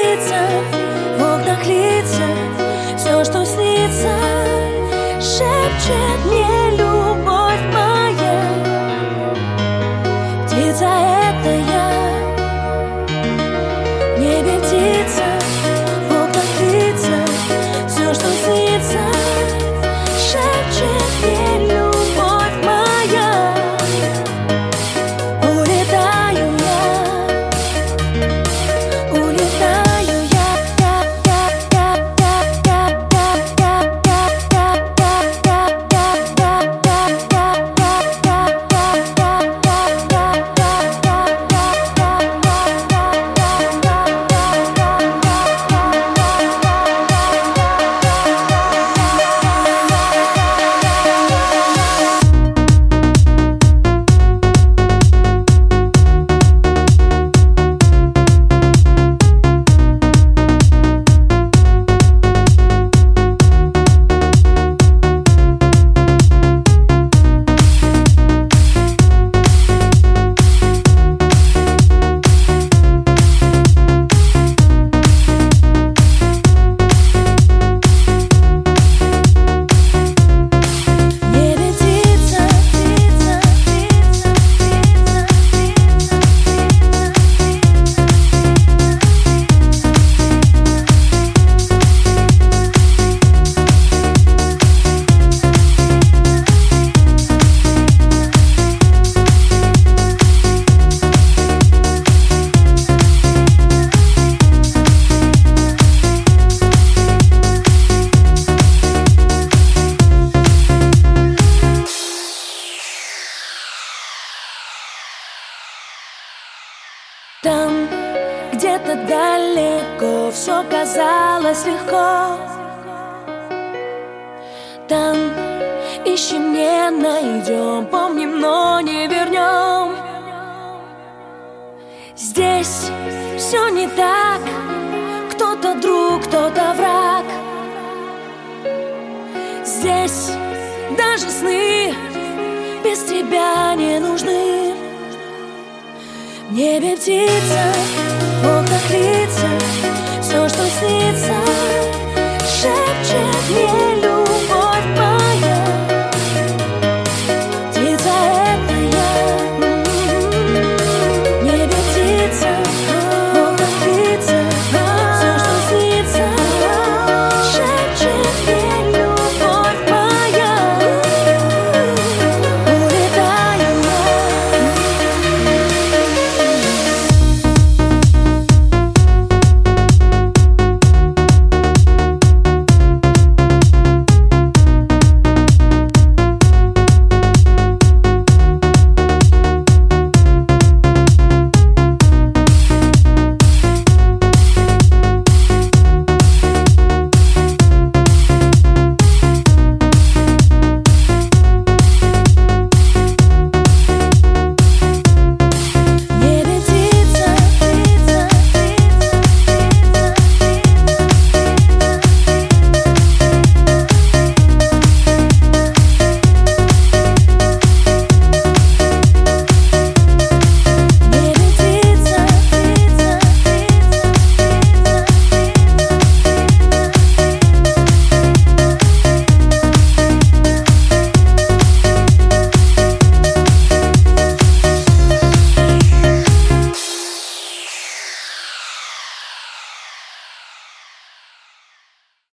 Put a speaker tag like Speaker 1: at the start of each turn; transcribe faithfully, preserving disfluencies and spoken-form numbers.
Speaker 1: птица, в окнах лица, все, что снится, шепчет мне любовь моя. Птица — это я, в небе птица, в окнах лица, все, что снится, шепчет мне любовь моя. Улетаю я, улетаю я, я, я, я, я, я, там, где-то далеко, все казалось легко. Там ищем, не найдем, помним, но не вернем. Здесь все не так, кто-то друг, кто-то враг. Здесь даже сны без тебя не нужны. В небе птица, в окнах лица,